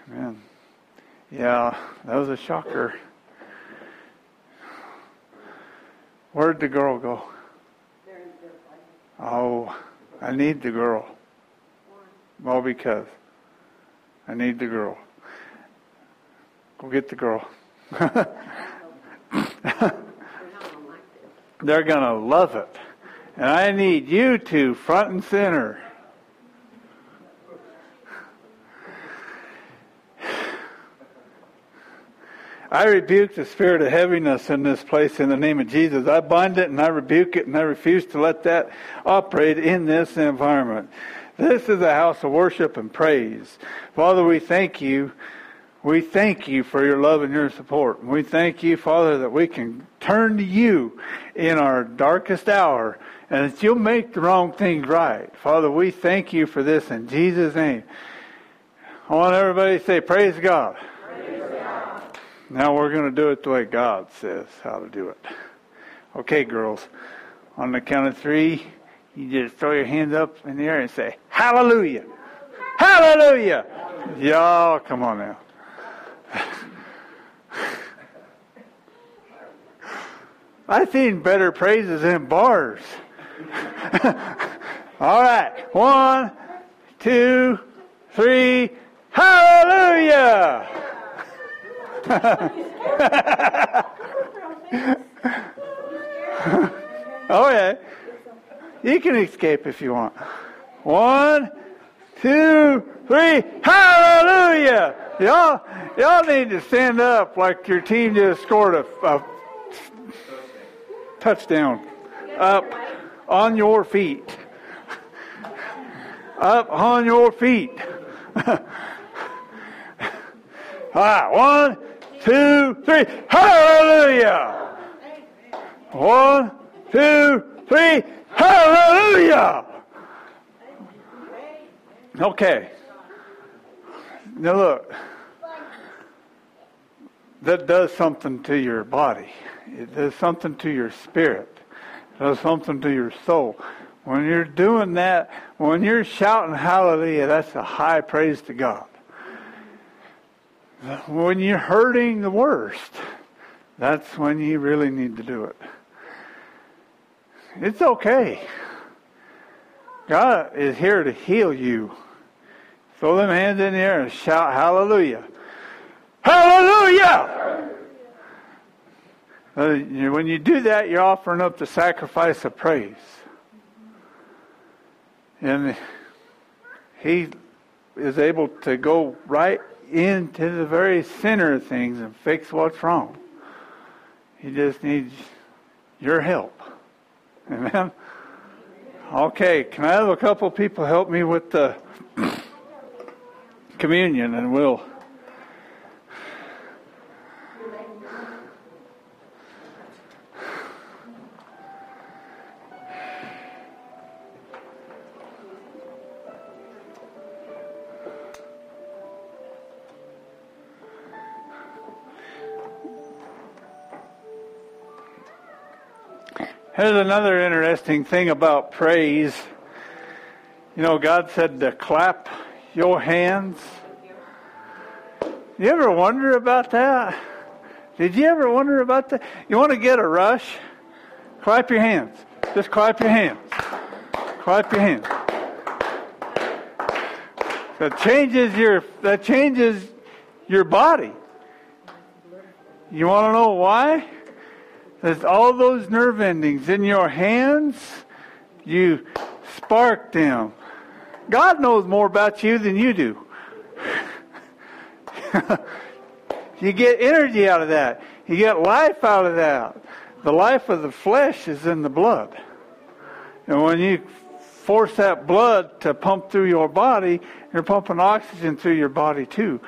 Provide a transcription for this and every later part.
Man. Yeah, that was a shocker. Where'd the girl go? Oh, I need the girl. Well, because I need the girl. Go get the girl. They're going to love it. And I need you two front and center. I rebuke the spirit of heaviness in this place in the name of Jesus. I bind it and I rebuke it and I refuse to let that operate in this environment. This is a house of worship and praise. Father, we thank you. We thank you for your love and your support. We thank you, Father, that we can turn to you in our darkest hour and that you'll make the wrong things right. Father, we thank you for this in Jesus' name. I want everybody to say, praise God. Praise God. Now we're going to do it the way God says how to do it. Okay, girls. On the count of 3, you just throw your hands up in the air and say, hallelujah. Hallelujah. Y'all, come on now. I've seen better praises in bars. All right. 1, 2, 3. Hallelujah. Oh, yeah. You can escape if you want. 1, 2, 3. Hallelujah. Y'all need to stand up like your team just scored a touchdown. Up on your feet. Up on your feet. All right. 1, 2, 3. Hallelujah. 1, 2, 3. Hallelujah. Okay. Now look. That does something to your body. It does something to your spirit. It does something to your soul. When you're doing that, when you're shouting hallelujah, that's a high praise to God. When you're hurting the worst, that's when you really need to do it. It's okay. God is here to heal you. Throw them hands in the air and shout hallelujah. Hallelujah! When you do that, you're offering up the sacrifice of praise. And He is able to go right into the very center of things and fix what's wrong. He just needs your help. Amen? Okay, can I have a couple people help me with the communion, and we'll... Here's another interesting thing about praise. You know, God said to clap your hands. You ever wonder about that? Did you ever wonder about that? You want to get a rush? Clap your hands. Just clap your hands. Clap your hands. That changes your body. You want to know why? There's all those nerve endings in your hands. You spark them. God knows more about you than you do. You get energy out of that. You get life out of that. The life of the flesh is in the blood. And when you force that blood to pump through your body, you're pumping oxygen through your body too.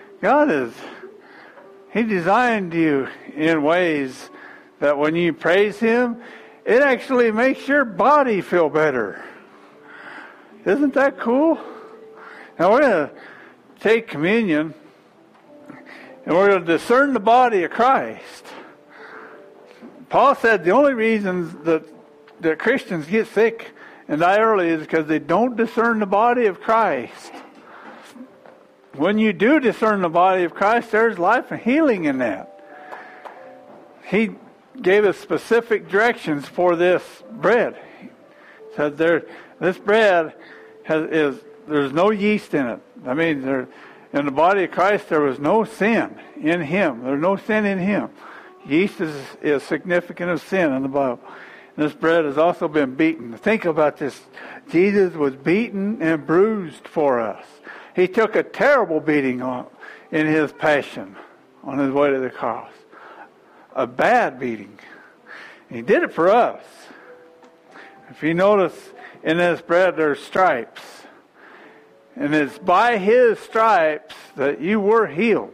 He designed you in ways that when you praise Him, it actually makes your body feel better. Isn't that cool? Now we're going to take communion and we're going to discern the body of Christ. Paul said the only reasons that Christians get sick and die early is because they don't discern the body of Christ. when you do discern the body of Christ, there's life and healing in that. He gave us specific directions for this bread. He said this bread there's no yeast in it. I mean, in the body of Christ, there was no sin in Him. There's no sin in Him. Yeast is significant of sin in the Bible. This bread has also been beaten. Think about this. Jesus was beaten and bruised for us. He took a terrible beating in His passion on His way to the cross. A bad beating. He did it for us. If you notice in this bread there's stripes. And it's by His stripes that you were healed.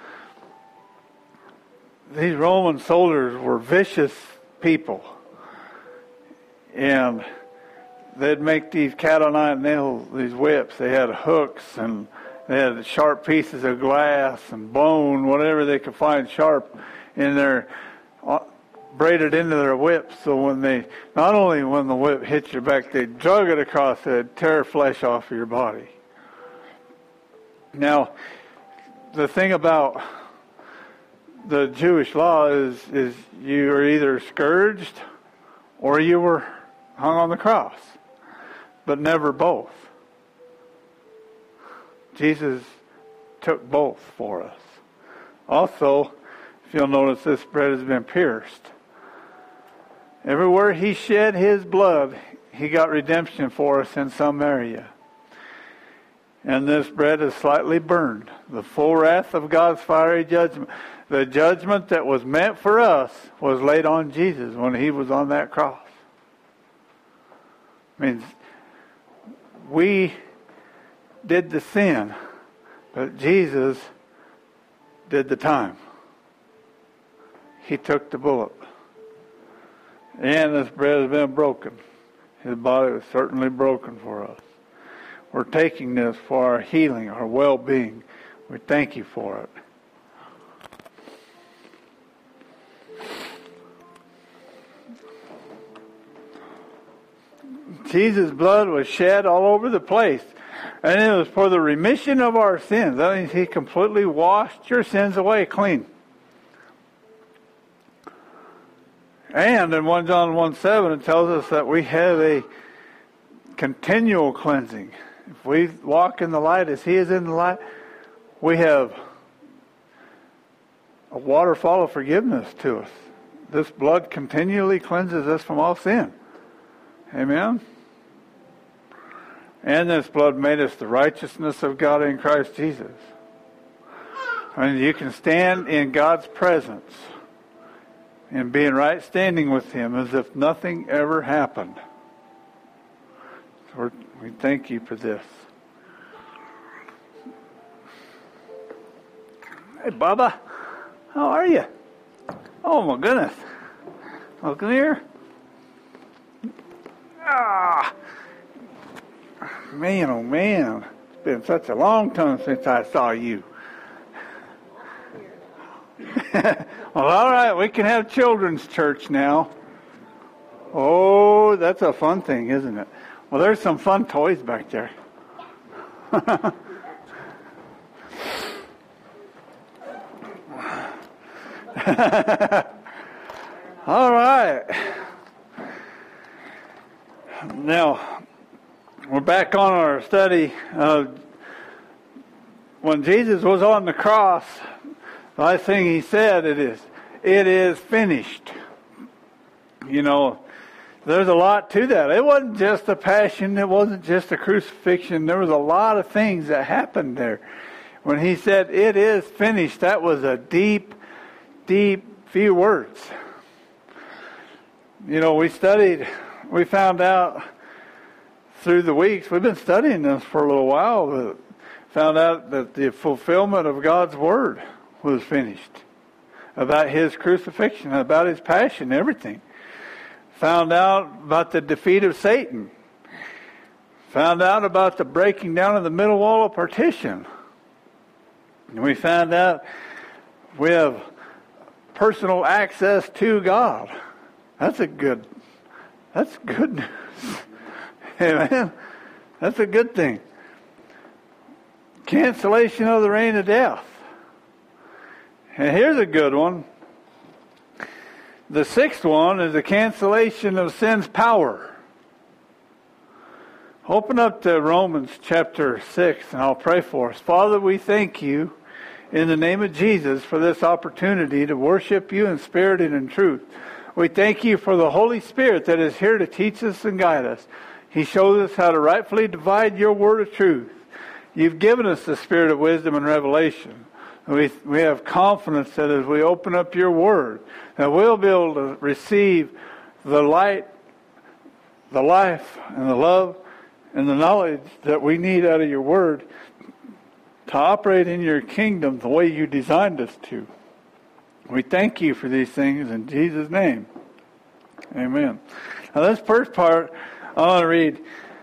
These Roman soldiers were vicious people. And they'd make these cat-o'-nine-nails, these whips. They had hooks and they had sharp pieces of glass and bone, whatever they could find sharp in their, braided into their whips. So not only when the whip hit your back, they drug it across it, tear flesh off of your body. Now, the thing about the Jewish law is you were either scourged or you were hung on the cross, but never both. Jesus took both for us. Also, if you'll notice, this bread has been pierced. Everywhere He shed His blood, He got redemption for us in some area. And this bread is slightly burned. The full wrath of God's fiery judgment. The judgment that was meant for us was laid on Jesus when He was on that cross. I mean, we did the sin, but Jesus did the time. He took the bullet. And this bread has been broken. His body was certainly broken for us. We're taking this for our healing, our well-being. We thank You for it. Jesus' blood was shed all over the place. And it was for the remission of our sins. That means He completely washed your sins away clean. And in 1 John 1:7, it tells us that we have a continual cleansing. If we walk in the light as He is in the light, we have a waterfall of forgiveness to us. This blood continually cleanses us from all sin. Amen? And this blood made us the righteousness of God in Christ Jesus. And you can stand in God's presence and be in right standing with Him as if nothing ever happened. So we thank You for this. Hey, Baba, how are you? Oh, my goodness. Oh, come here. Man, oh man, it's been such a long time since I saw you. Well, all right, we can have children's church now. Oh, that's a fun thing, isn't it? Well, there's some fun toys back there. All right. Now, we're back on our study. When Jesus was on the cross, the last thing He said, it is finished. You know, there's a lot to that. It wasn't just the passion. It wasn't just the crucifixion. There was a lot of things that happened there. When He said, it is finished, that was a deep, deep few words. You know, we found out through the weeks, we've been studying this for a little while, but found out that the fulfillment of God's Word was finished. About His crucifixion, about His passion, everything. Found out about the defeat of Satan. Found out about the breaking down of the middle wall of partition. And we found out we have personal access to God. That's good news. Amen. That's a good thing. Cancellation of the reign of death. And here's a good one. The sixth one is the cancellation of sin's power. Open up to Romans chapter 6 and I'll pray for us. Father, we thank you in the name of Jesus for this opportunity to worship you in spirit and in truth. We thank you for the Holy Spirit that is here to teach us and guide us. He shows us how to rightfully divide your word of truth. You've given us the spirit of wisdom and revelation. We have confidence that as we open up your word, that we'll be able to receive the light, the life, and the love, and the knowledge that we need out of your word to operate in your kingdom the way you designed us to. We thank you for these things in Jesus' name. Amen. Now this first part, I want to read.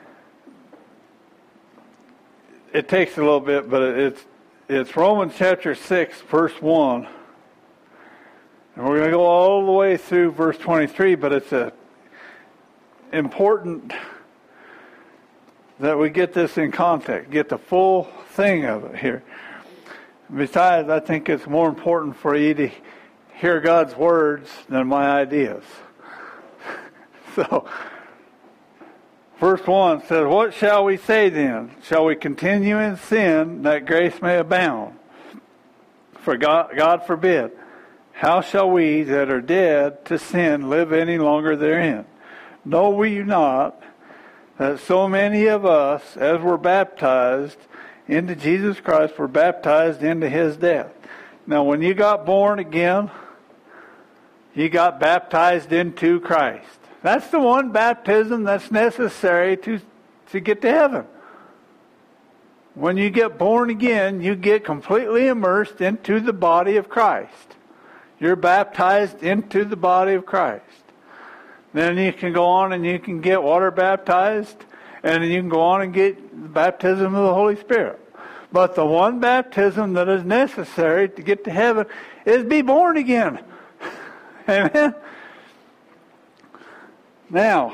It takes a little bit, but it's Romans chapter 6, verse 1. And we're going to go all the way through verse 23, but it's important that we get this in context, get the full thing of it here. Besides, I think it's more important for you to hear God's words than my ideas. So, verse 1 says, "What shall we say then? Shall we continue in sin that grace may abound? For God forbid. How shall we that are dead to sin live any longer therein? Know we not that so many of us, as were baptized into Jesus Christ, were baptized into his death?" Now, when you got born again, you got baptized into Christ. That's the one baptism that's necessary to get to heaven. When you get born again, you get completely immersed into the body of Christ. You're baptized into the body of Christ. Then you can go on and you can get water baptized, and then you can go on and get the baptism of the Holy Spirit. But the one baptism that is necessary to get to heaven is be born again. Amen? Now,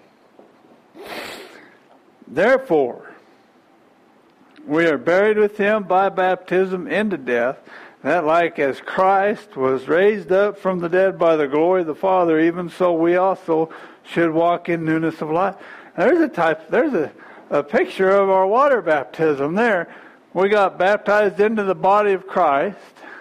therefore, we are buried with him by baptism into death, that like as Christ was raised up from the dead by the glory of the Father, even so we also should walk in newness of life. There's a picture of our water baptism there. We got baptized into the body of Christ.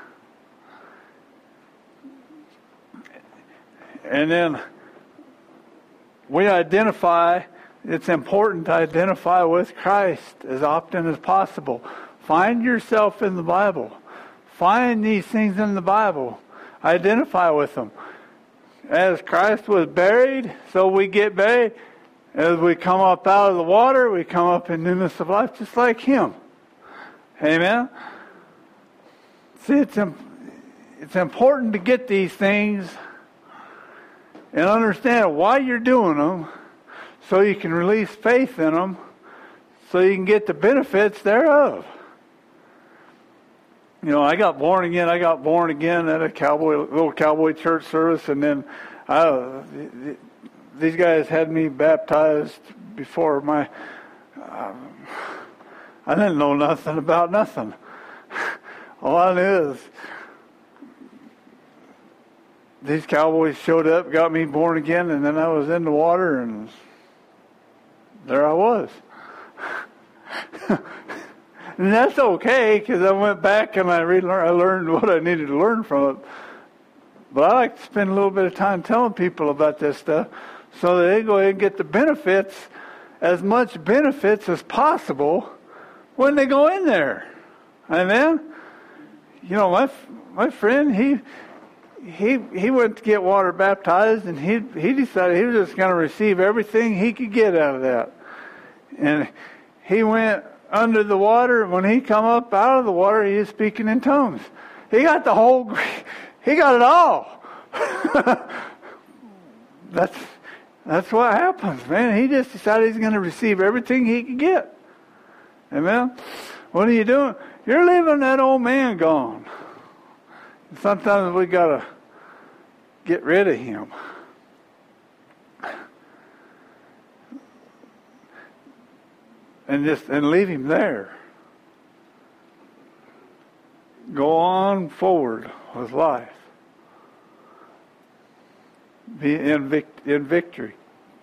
And then we identify, it's important to identify with Christ as often as possible. Find yourself in the Bible. Find these things in the Bible. Identify with them. As Christ was buried, so we get buried. As we come up out of the water, we come up in newness of life just like him. Amen? See, it's important to get these things and understand why you're doing them, so you can release faith in them, so you can get the benefits thereof. You know, I got born again at a little cowboy church service, and then these guys had me baptized before I didn't know nothing about nothing. All I knew is these cowboys showed up, got me born again, and then I was in the water, and there I was. And that's okay, because I went back and I learned what I needed to learn from it. But I like to spend a little bit of time telling people about this stuff so that they go ahead and get the benefits, as much benefits as possible when they go in there. Amen? You know, my friend, he went to get water baptized, and he decided he was just going to receive everything he could get out of that. And he went under the water. When he come up out of the water, he was speaking in tongues. He got he got it all. That's what happens, man. He just decided he's going to receive everything he could get. Amen? What are you doing? You're leaving that old man gone. Sometimes we got to get rid of him. And leave him there. on forward with life. Be in victory.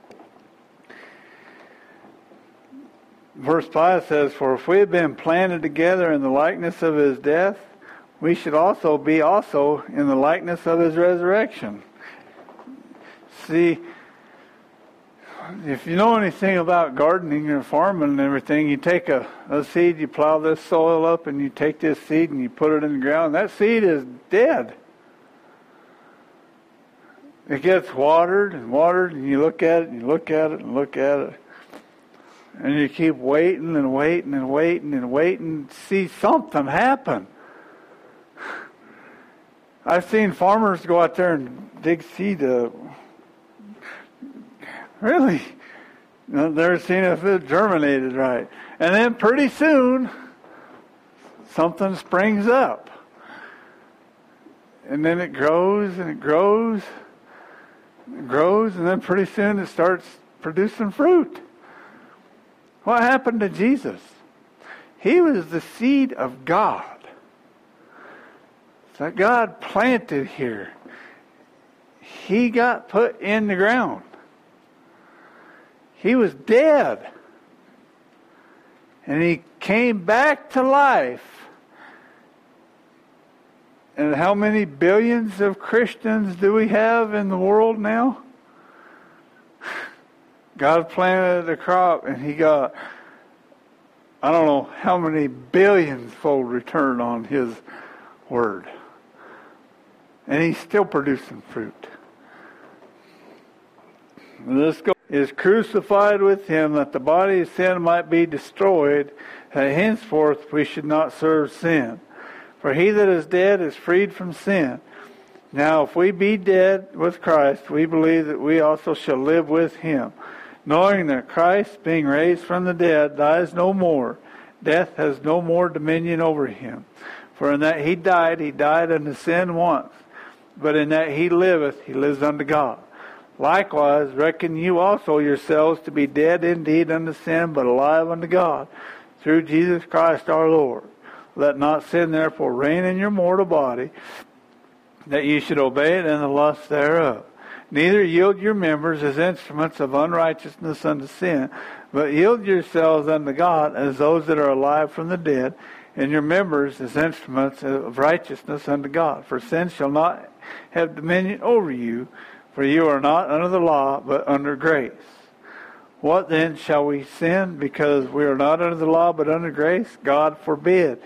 Verse 5 says, "For if we have been planted together in the likeness of his death, we should also be in the likeness of his resurrection." See, if you know anything about gardening or farming and everything, you take a seed, you plow this soil up, and you take this seed and you put it in the ground. That seed is dead. It gets watered, and you look at it, and you look at it, and look at it. And you keep waiting and waiting and waiting and waiting to see something happen. I've seen farmers go out there and dig seed up. Really? I've never seen if it germinated right. And then pretty soon, something springs up. And then it grows and it grows. It grows, and then pretty soon it starts producing fruit. What happened to Jesus? He was the seed of God that God planted here. He got put in the ground. He was dead. And he came back to life. And how many billions of Christians do we have in the world now? God planted a crop and he got, I don't know how many billions-fold return on his word. And he's still producing fruit. This is crucified with him that the body of sin might be destroyed, that henceforth we should not serve sin. For he that is dead is freed from sin. Now if we be dead with Christ, we believe that we also shall live with him, knowing that Christ, being raised from the dead, dies no more. Death has no more dominion over him. For in that he died unto sin once. But in that he liveth, he lives unto God. Likewise, reckon you also yourselves to be dead indeed unto sin, but alive unto God, through Jesus Christ our Lord. Let not sin therefore reign in your mortal body, that ye should obey it in the lust thereof. Neither yield your members as instruments of unrighteousness unto sin, but yield yourselves unto God as those that are alive from the dead, and your members as instruments of righteousness unto God. For sin shall not have dominion over you, for you are not under the law, but under grace. What then, shall we sin because we are not under the law, but under grace? God forbid.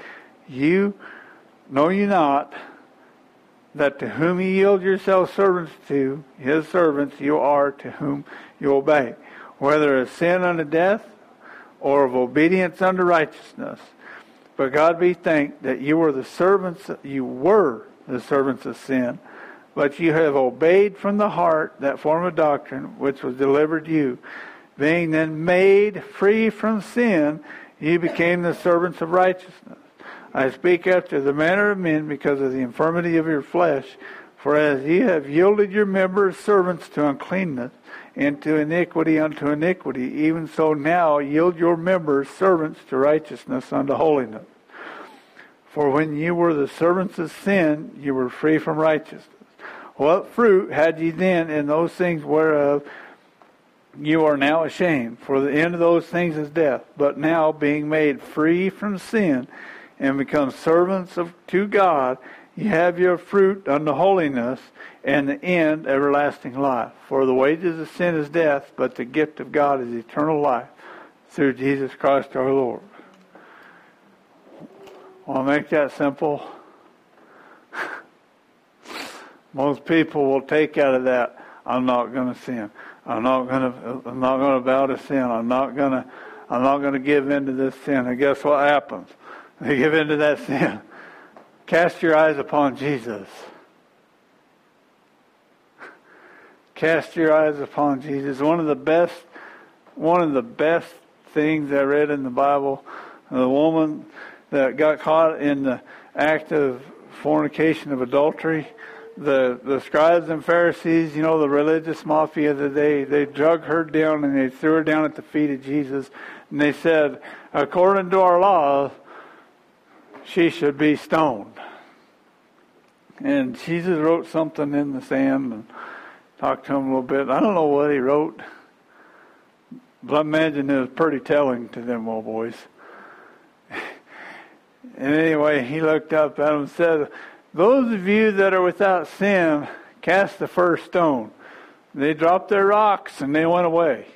Know you not that to whom ye yield yourselves servants to, his servants you are, to whom you obey, whether of sin unto death, or of obedience unto righteousness. But God be thanked that you were the servants of sin, but you have obeyed from the heart that form of doctrine which was delivered you. Being then made free from sin, ye became the servants of righteousness. I speak after the manner of men because of the infirmity of your flesh. For as ye have yielded your members servants to uncleanness, and to iniquity unto iniquity, even so now yield your members servants to righteousness unto holiness. For when ye were the servants of sin, ye were free from righteousness. What fruit had ye then in those things whereof you are now ashamed? For the end of those things is death. But now, being made free from sin, and become servants to God, ye have your fruit unto holiness, and the end everlasting life. For the wages of sin is death, but the gift of God is eternal life, through Jesus Christ our Lord. Want to make that simple? Most people will take out of that, I'm not going to sin. I'm not going to bow to sin. I'm not going to give in to this sin. And guess what happens? They give in to that sin. Cast your eyes upon Jesus. Cast your eyes upon Jesus. One of the best things I read in the Bible, the woman that got caught in the act of fornication of adultery, the scribes and Pharisees, the religious mafia of the day, they drug her down and they threw her down at the feet of Jesus, and they said, according to our law, she should be stoned. And Jesus wrote something in the sand and talked to him a little bit. I don't know what he wrote, but I imagine it was pretty telling to them old boys. And anyway, he looked up at him and said, "Those of you that are without sin, cast the first stone." They dropped their rocks and they went away.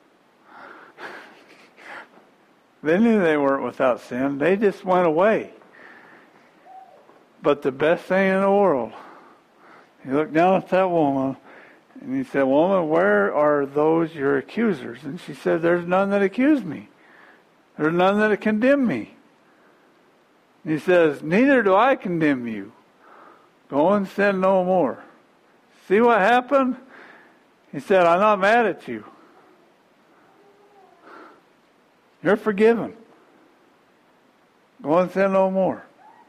They knew they weren't without sin. They just went away. But the best thing in the world, he looked down at that woman and he said, "Woman, where are those your accusers?" And she said, "There's none that accuse me. There's none that condemn me." And he says, "Neither do I condemn you. Go and sin no more." See what happened? He said, "I'm not mad at you. You're forgiven. Go and sin no more."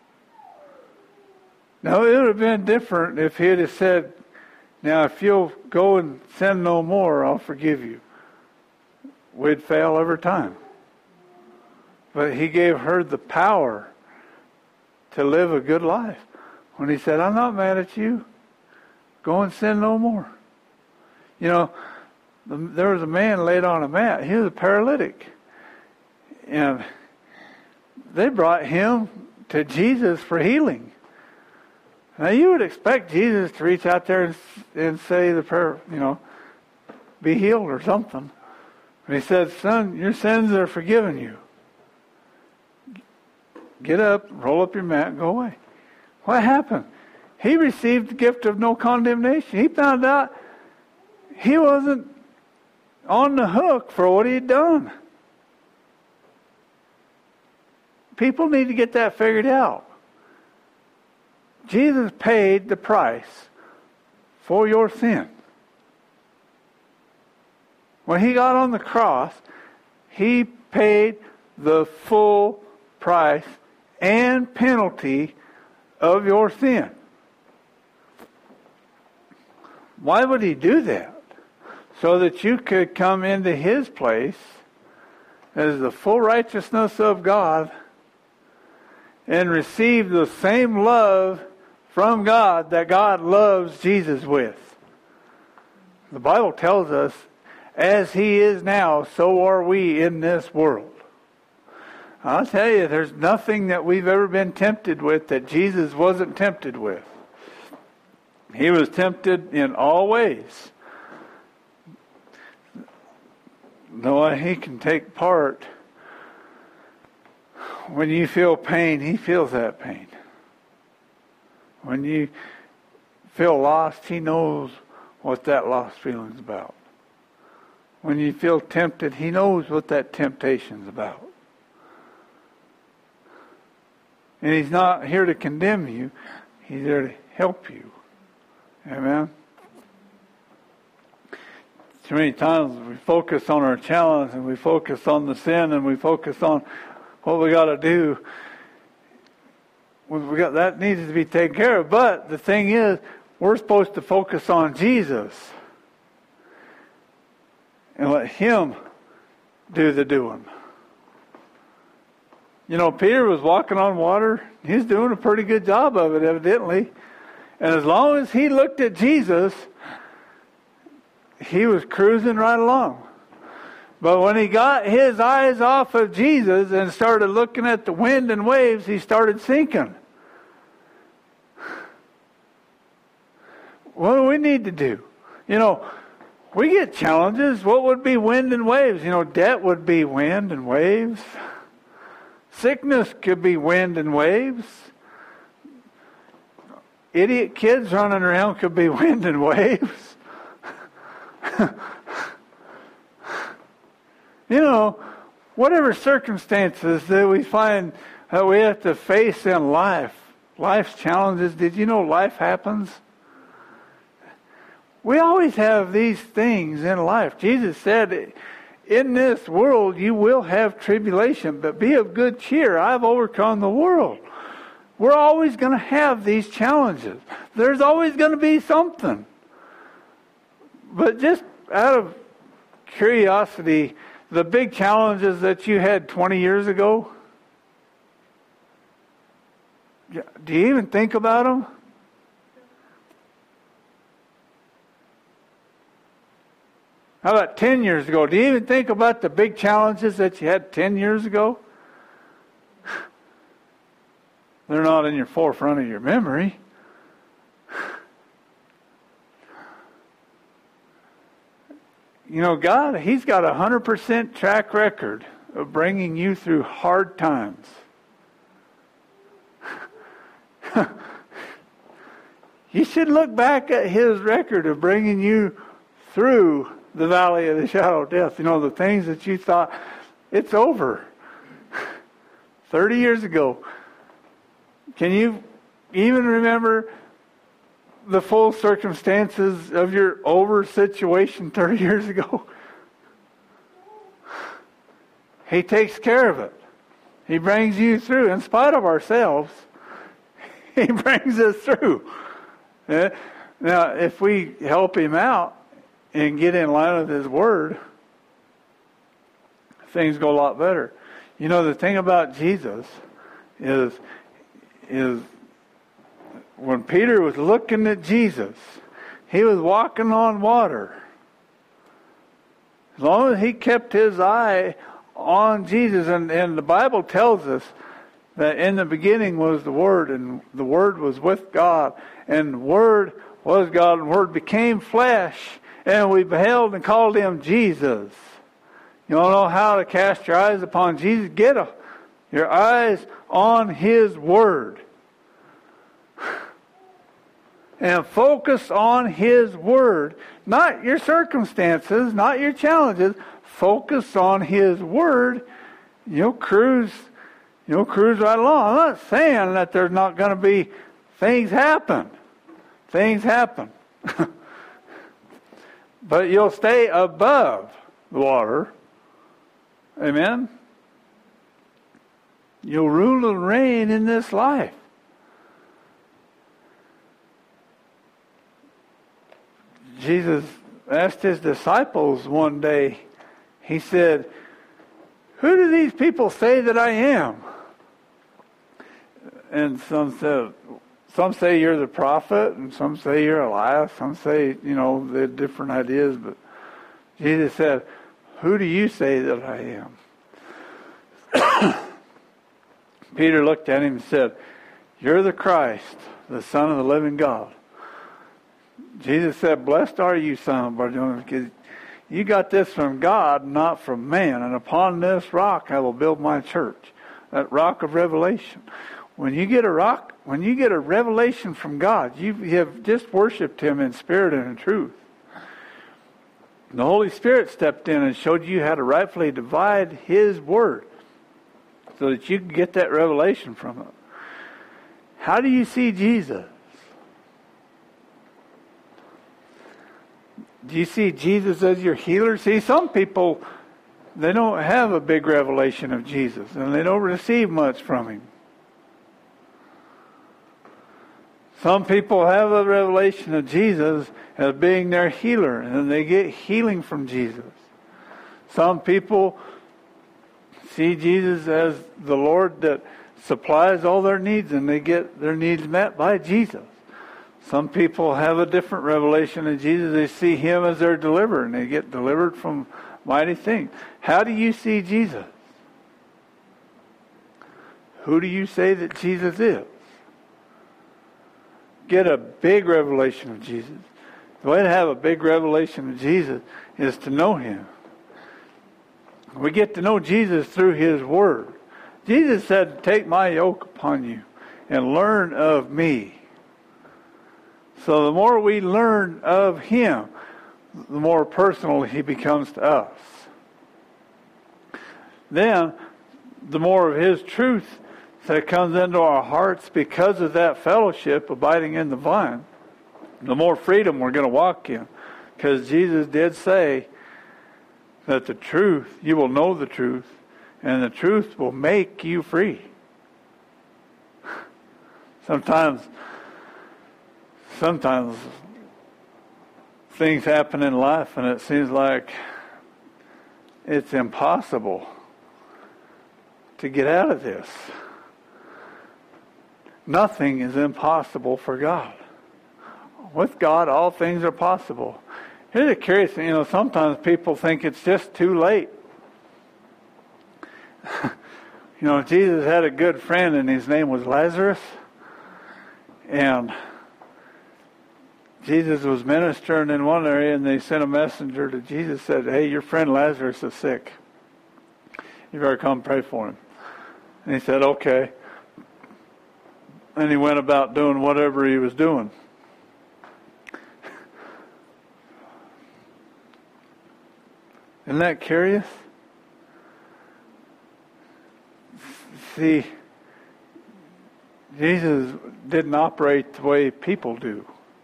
Now, it would have been different if he had said, "Now, if you'll go and sin no more, I'll forgive you." We'd fail every time. But he gave her the power to live a good life. When he said, "I'm not mad at you. Go and sin no more." You know, there was a man laid on a mat. He was a paralytic. And they brought him to Jesus for healing. Now, you would expect Jesus to reach out there and say the prayer, be healed or something. But he said, "Son, your sins are forgiven you. Get up, roll up your mat, and go away." What happened? He received the gift of no condemnation. He found out he wasn't on the hook for what he'd done. People need to get that figured out. Jesus paid the price for your sin. When he got on the cross, he paid the full price and penalty of your sin. Why would he do that? So that you could come into his place as the full righteousness of God and receive the same love from God that God loves Jesus with. The Bible tells us, as he is now, so are we in this world. I'll tell you, there's nothing that we've ever been tempted with that Jesus wasn't tempted with. He was tempted in all ways. Noah, he can take part. When you feel pain, he feels that pain. When you feel lost, he knows what that lost feeling's about. When you feel tempted, he knows what that temptation's about. And he's not here to condemn you. He's there to help you. Amen? Too many times we focus on our challenge and we focus on the sin and we focus on what we got to do. That needs to be taken care of. But the thing is, we're supposed to focus on Jesus and let him do the doing. Peter was walking on water. He's doing a pretty good job of it, evidently. And as long as he looked at Jesus, he was cruising right along. But when he got his eyes off of Jesus and started looking at the wind and waves, he started sinking. What do we need to do? We get challenges. What would be wind and waves? Debt would be wind and waves. Sickness could be wind and waves. Idiot kids running around could be wind and waves. Whatever circumstances that we find that we have to face in life's challenges, did you know life happens? We always have these things in life. Jesus said, in this world you will have tribulation, but be of good cheer. I've overcome the world. We're always going to have these challenges. There's always going to be something. But just out of curiosity, the big challenges that you had 20 years ago, do you even think about them? How about 10 years ago? Do you even think about the big challenges that you had 10 years ago? They're not in your forefront of your memory. You know, God, He's got a 100% track record of bringing you through hard times. You should look back at His record of bringing you through the valley of the shadow of death. You know, the things that you thought, it's over. 30 years ago. Can you even remember the full circumstances of your over situation 30 years ago? He takes care of it. He brings you through. In spite of ourselves, He brings us through. Now, if we help Him out and get in line with His Word, things go a lot better. You know, the thing about Jesus is when Peter was looking at Jesus, he was walking on water. As long as he kept his eye on Jesus, and the Bible tells us that in the beginning was the Word, and the Word was with God, and the Word was God, and the Word became flesh, and we beheld and called Him Jesus. You don't know how to cast your eyes upon Jesus? Get your eyes on His Word. And focus on His Word. Not your circumstances, not your challenges. Focus on His Word. You'll cruise right along. I'm not saying that there's not going to be things happen. Things happen. But you'll stay above the water. Amen? You'll rule and reign in this life. Jesus asked His disciples one day, He said, "Who do these people say that I am?" And some say you're the prophet, and some say you're Elias, some say, they're different ideas, but Jesus said, "Who do you say that I am?" Peter looked at Him and said, "You're the Christ, the Son of the living God." Jesus said, "Blessed are you, son of Barjonas, because you got this from God, not from man. And upon this rock I will build my church." That rock of revelation. When you get a revelation from God, you have just worshipped Him in spirit and in truth. The Holy Spirit stepped in and showed you how to rightfully divide His Word so that you can get that revelation from it. How do you see Jesus? Do you see Jesus as your healer? See, some people, they don't have a big revelation of Jesus, and they don't receive much from Him. Some people have a revelation of Jesus as being their healer, and they get healing from Jesus. Some people see Jesus as the Lord that supplies all their needs, and they get their needs met by Jesus. Some people have a different revelation of Jesus. They see Him as their deliverer, and they get delivered from mighty things. How do you see Jesus? Who do you say that Jesus is? Get a big revelation of Jesus. The way to have a big revelation of Jesus is to know Him. We get to know Jesus through His Word. Jesus said, "Take my yoke upon you and learn of me." So the more we learn of Him, the more personal He becomes to us. Then, the more of His truth that comes into our hearts because of that fellowship abiding in the vine, the more freedom we're going to walk in. Because Jesus did say that the truth, you will know the truth, and the truth will make you free. Sometimes things happen in life and it seems like it's impossible to get out of this. Nothing is impossible for God. With God, all things are possible. Here's a curious thing. Sometimes people think it's just too late. Jesus had a good friend, and his name was Lazarus. And Jesus was ministering in one area, and they sent a messenger to Jesus, said, hey, your friend Lazarus is sick. You better come pray for him. And he said, okay. And he went about doing whatever he was doing. Isn't that curious? See, Jesus didn't operate the way people do.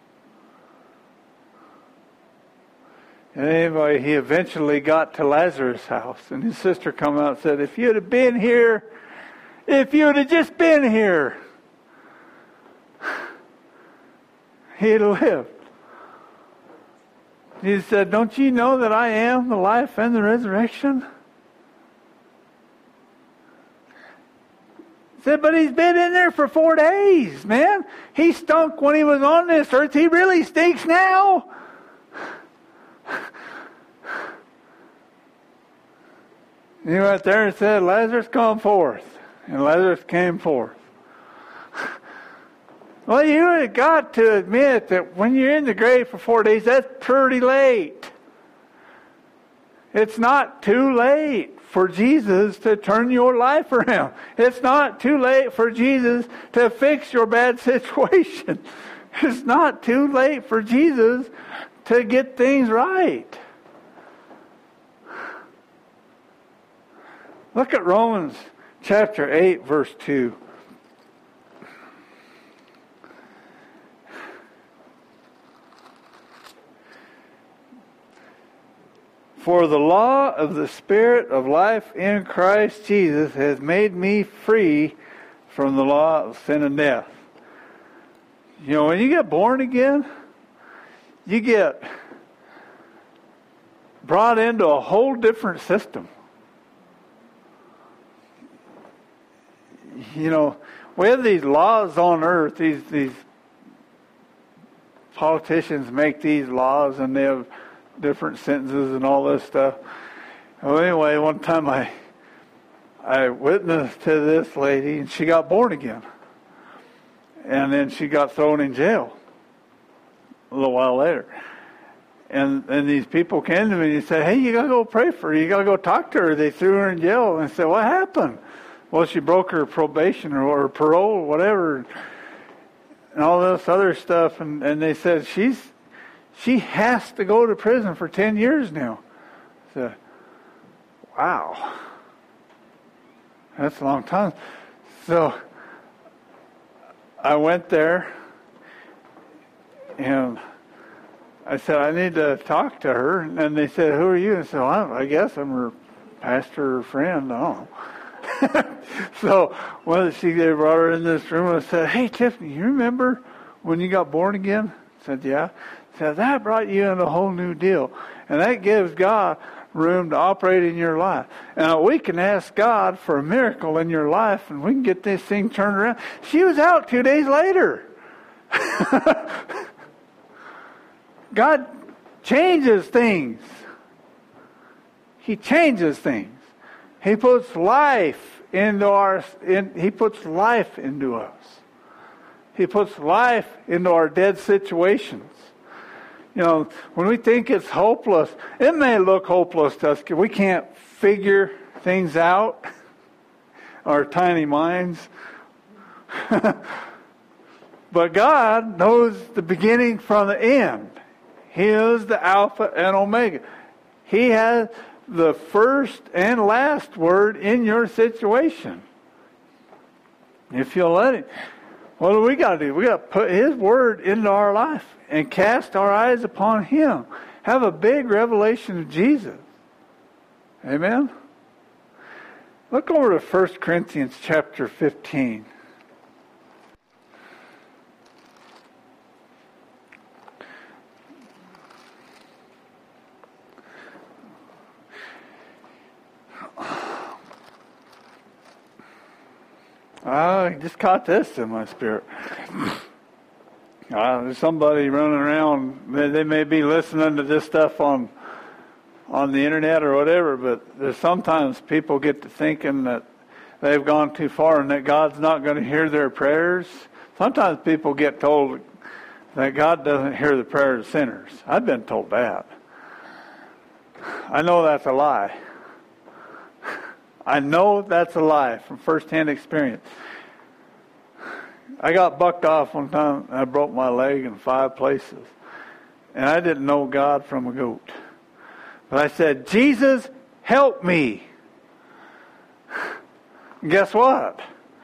And anyway, he eventually got to Lazarus' house, and his sister come out and said, if you'd have been here, if you'd have just been here, he'd have lived. Jesus said, don't you know that I am the life and the resurrection? He said, but he's been in there for 4 days, man. He stunk when he was on this earth. He really stinks now. He went there and said, Lazarus, come forth. And Lazarus came forth. Well, you have got to admit that when you're in the grave for 4 days, that's pretty late. It's not too late for Jesus to turn your life around. It's not too late for Jesus to fix your bad situation. It's not too late for Jesus to get things right. Look at Romans chapter 8, verse 2. For the law of the Spirit of life in Christ Jesus has made me free from the law of sin and death. When you get born again, you get brought into a whole different system. We have these laws on earth. These politicians make these laws, and they have different sentences and all this stuff. Well, anyway, one time I witnessed to this lady, and she got born again. And then she got thrown in jail a little while later. And these people came to me and said, hey, you got to go pray for her. You got to go talk to her. They threw her in jail. And I said, what happened? Well, she broke her probation or parole or whatever, and all this other stuff. And they said, she has to go to prison for 10 years now. I said, wow. That's a long time. So I went there, and I said, I need to talk to her. And they said, who are you? And I said, well, I guess I'm her pastor or friend. I don't know. So they brought her in this room and said, hey, Tiffany, you remember when you got born again? I said, yeah. I said, that brought you in a whole new deal. And that gives God room to operate in your life. And we can ask God for a miracle in your life, and we can get this thing turned around. She was out 2 days later. God changes things. He changes things. He puts life into He puts life into us. He puts life into our dead situations. When we think it's hopeless, it may look hopeless to us because we can't figure things out. Our tiny minds. But God knows the beginning from the end. He is the Alpha and Omega. He has the first and last word in your situation. If you'll let Him. What do we got to do? We got to put His word into our life and cast our eyes upon Him. Have a big revelation of Jesus. Amen? Look over to 1 Corinthians chapter 15. I just caught this in my spirit. There's somebody running around. They may be listening to this stuff on the internet or whatever, but there's sometimes people get to thinking that they've gone too far and that God's not going to hear their prayers. Sometimes people get told that God doesn't hear the prayers of sinners. I've been told that. I know that's a lie. I know that's a lie from first-hand experience. I got bucked off one time. I broke my leg in 5 places. And I didn't know God from a goat. But I said, Jesus, help me. And guess what?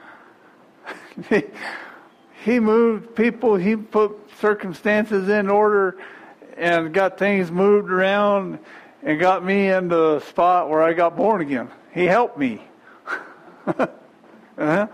He moved people. He put circumstances in order and got things moved around and got me into a spot where I got born again. He helped me. Uh-huh.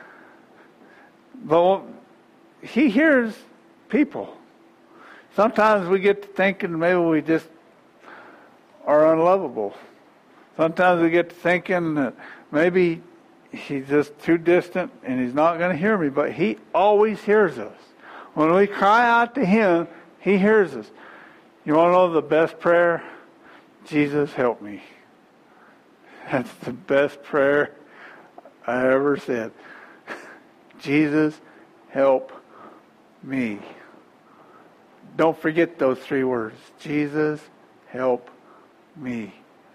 But He hears people. Sometimes we get to thinking maybe we just are unlovable. Sometimes we get to thinking that maybe He's just too distant and He's not going to hear me. But He always hears us. When we cry out to Him, He hears us. You want to know the best prayer? Jesus, help me. That's the best prayer I ever said. Jesus, help me. Don't forget those 3 words. Jesus, help me.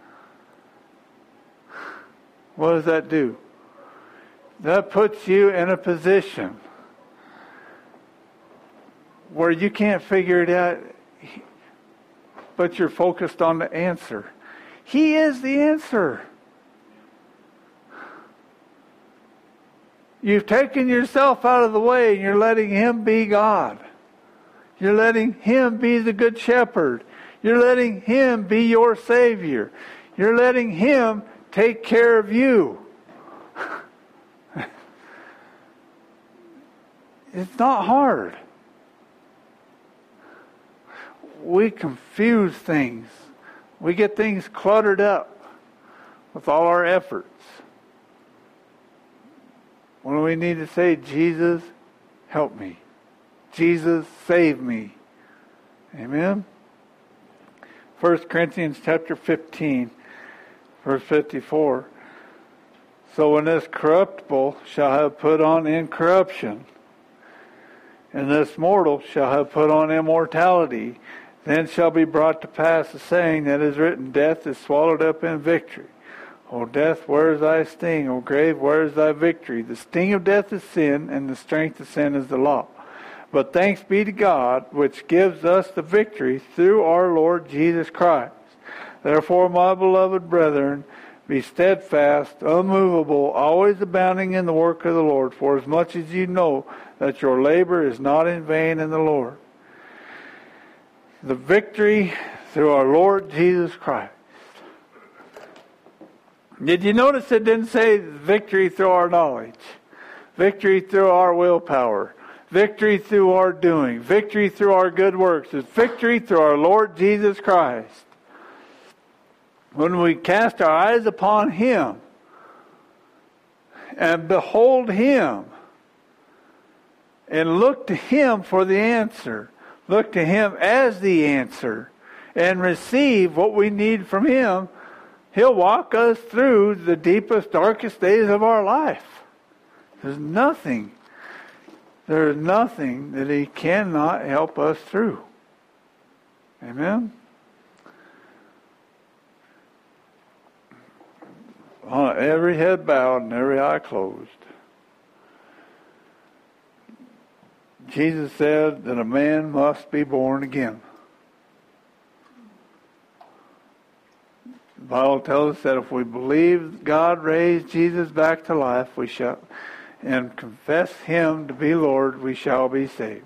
What does that do? That puts you in a position where you can't figure it out, but you're focused on the answer. He is the answer. You've taken yourself out of the way and you're letting Him be God. You're letting Him be the Good Shepherd. You're letting Him be your Savior. You're letting Him take care of you. It's not hard. We confuse things. We get things cluttered up with all our efforts. When we need to say, Jesus, help me. Jesus, save me. Amen? 1 Corinthians chapter 15, verse 54. So when this corruptible shall have put on incorruption, and this mortal shall have put on immortality, then shall be brought to pass the saying that is written, death is swallowed up in victory. O death, where is thy sting? O grave, where is thy victory? The sting of death is sin, and the strength of sin is the law. But thanks be to God, which gives us the victory through our Lord Jesus Christ. Therefore, my beloved brethren, be steadfast, unmovable, always abounding in the work of the Lord, for as much as you know that your labor is not in vain in the Lord. The victory through our Lord Jesus Christ. Did you notice it didn't say victory through our knowledge? Victory through our willpower. Victory through our doing. Victory through our good works. It's victory through our Lord Jesus Christ. When we cast our eyes upon Him and behold Him and look to Him for the answer, look to Him as the answer, and receive what we need from Him, He'll walk us through the deepest, darkest days of our life. There's nothing that He cannot help us through. Amen? Every head bowed and every eye closed. Jesus said that a man must be born again. The Bible tells us that if we believe God raised Jesus back to life, we shall, and confess Him to be Lord, we shall be saved.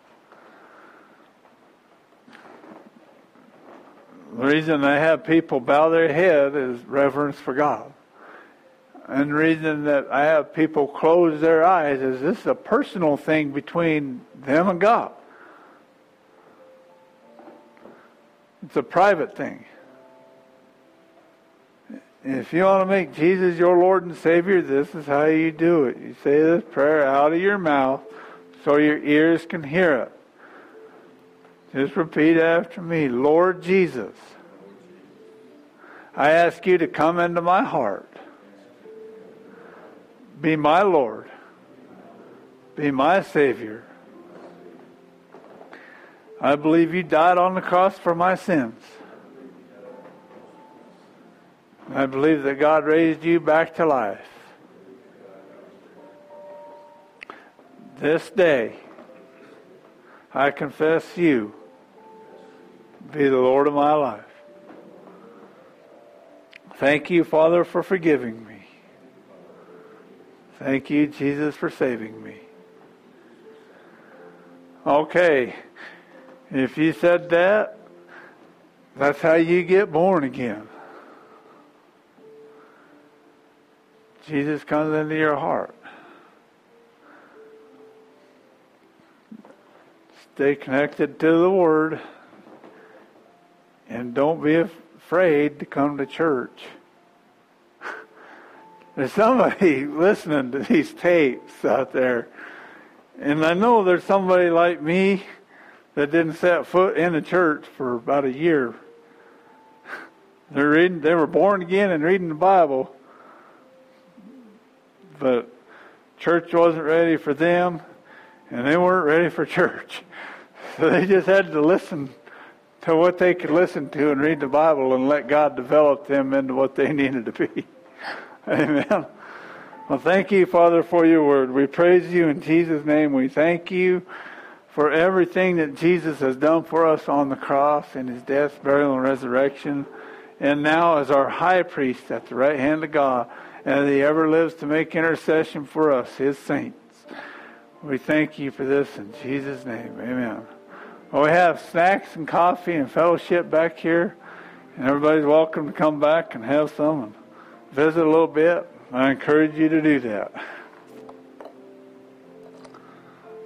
The reason I have people bow their head is reverence for God. And the reason that I have people close their eyes is this is a personal thing between them and God. It's a private thing. If you want to make Jesus your Lord and Savior, this is how you do it. You say this prayer out of your mouth so your ears can hear it. Just repeat after me. Lord Jesus, I ask you to come into my heart. Be my Lord. Be my Savior. I believe you died on the cross for my sins. I believe that God raised you back to life. This day, I confess you be the Lord of my life. Thank you, Father, for forgiving me. Thank you, Jesus, for saving me. Okay, if you said that, that's how you get born again. Jesus comes into your heart. Stay connected to the Word. And don't be afraid to come to church. There's somebody listening to these tapes out there. And I know there's somebody like me that didn't set foot in a church for about a year. They were born again and reading the Bible. But church wasn't ready for them, and they weren't ready for church. So they just had to listen to what they could listen to and read the Bible and let God develop them into what they needed to be. Amen. Well, thank you, Father, for your word. We praise you in Jesus' name. We thank you for everything that Jesus has done for us on the cross in his death, burial, and resurrection. And now as our high priest at the right hand of God, and he ever lives to make intercession for us, his saints. We thank you for this in Jesus' name. Amen. Well, we have snacks and coffee and fellowship back here. And everybody's welcome to come back and have some and visit a little bit. I encourage you to do that.